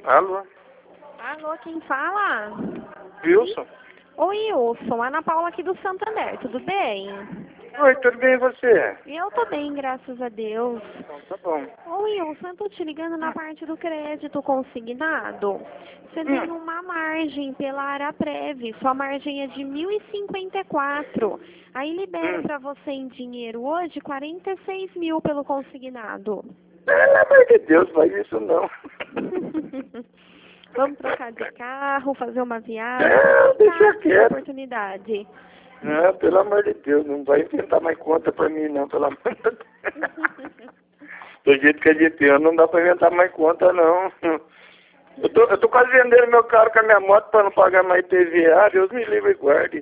Alô? Alô, quem fala? Wilson? Oi, Wilson. Ana Paula aqui do Santander, tudo bem? Oi, tudo bem e você? Eu tô bem, graças a Deus. Então tá bom. Ô, Wilson, eu tô te ligando na parte do crédito consignado. Você tem uma margem pela Araprev, sua margem é de 1.054. Aí libera pra você em dinheiro hoje 46 mil pelo consignado. Pelo amor de Deus, faz isso não. Vamos trocar de carro, fazer uma viagem. Não, deixa quieto. Oportunidade. Não, pelo amor de Deus, não vai inventar mais conta pra mim não, pelo amor de Deus. Do jeito que a gente tem, não dá pra inventar mais conta não. Eu tô quase vendendo meu carro com a minha moto pra não pagar mais IPVA, Deus me livre e guarde.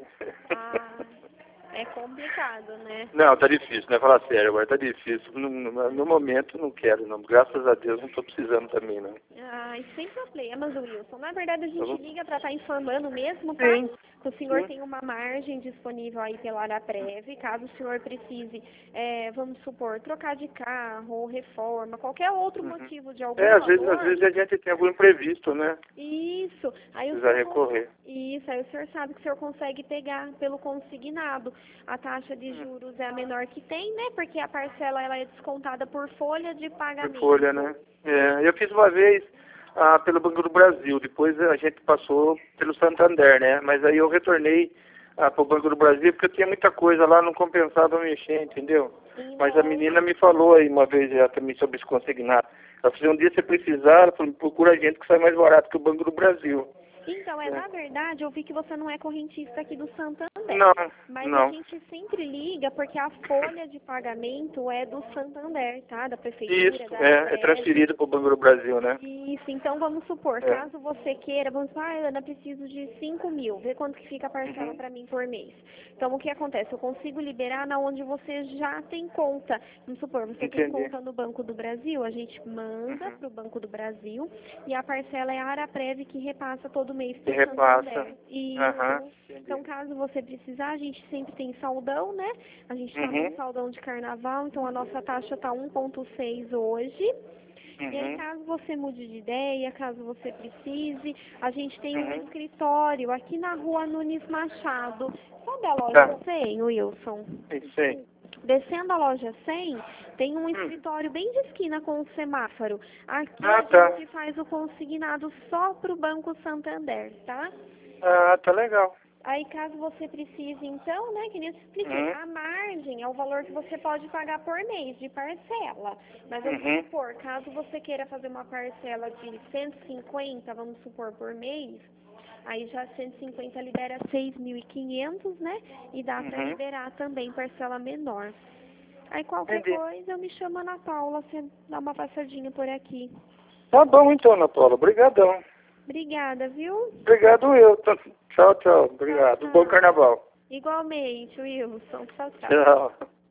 É complicado, né? Não, tá difícil, né? Falar sério agora, tá difícil. No momento não quero, não. Graças a Deus não tô precisando também, não. E sem problemas, Wilson. Na verdade, a gente liga para estar informando mesmo, tá? Sim. Que o senhor tem uma margem disponível aí pela Araprev, caso o senhor precise, vamos supor, trocar de carro ou reforma, qualquer outro motivo de algum às valor. vezes a gente tem algum imprevisto, né? Isso. Aí o Precisa senhor recorrer. Isso, aí o senhor sabe que o senhor consegue pegar pelo consignado. A taxa de juros é a menor que tem, né? Porque a parcela ela é descontada por folha de pagamento. Por folha, né? Eu fiz uma vez pelo Banco do Brasil, depois a gente passou pelo Santander, né? Mas aí eu retornei para o Banco do Brasil porque eu tinha muita coisa lá, não compensava mexer, entendeu? Mas a menina me falou aí uma vez já também sobre esse consignado. Ela falou, um dia você precisar, ela falou, procura a gente que sai mais barato que o Banco do Brasil. Então, na verdade, eu vi que você não é correntista aqui do Santander. Mas Não. a gente sempre liga porque a folha de pagamento é do Santander, tá? Da prefeitura, Isso, da é transferido para o Banco do Brasil, né? Isso, então vamos supor, caso você queira, vamos falar, Ana, preciso de 5 mil, vê quanto que fica a parcela para mim por mês. Então, o que acontece? Eu consigo liberar na onde você já tem conta. Vamos supor, você tem conta no Banco do Brasil, a gente manda para o Banco do Brasil e a parcela é a Araprev que repassa todo mês para o Santander. Isso. Então, caso você precisar, a gente sempre tem saldão, né? A gente está no saldão de carnaval, então a nossa taxa está 1,6 hoje. E aí, caso você mude de ideia, caso você precise, a gente tem um escritório aqui na rua Nunes Machado. Sabe a loja 100, Wilson? Sim. Descendo a loja 100, tem um escritório bem de esquina com o semáforo. Aqui a gente faz o consignado só para o Banco Santander, tá? Tá legal. Aí, caso você precise, então, né, que nem eu te expliquei, a margem é o valor que você pode pagar por mês de parcela. Mas vamos supor, caso você queira fazer uma parcela de 150, vamos supor, por mês, aí já 150 libera 6.500, né, e dá para liberar também parcela menor. Aí, qualquer coisa, eu me chamo Ana Paula, você dá uma passadinha por aqui. Tá bom então, Ana Paula. Obrigadão. Obrigada, viu? Obrigado, Wilson. Tchau, tchau. Obrigado. Tchau. Bom carnaval. Igualmente, Wilson. Tchau, tchau. Tchau.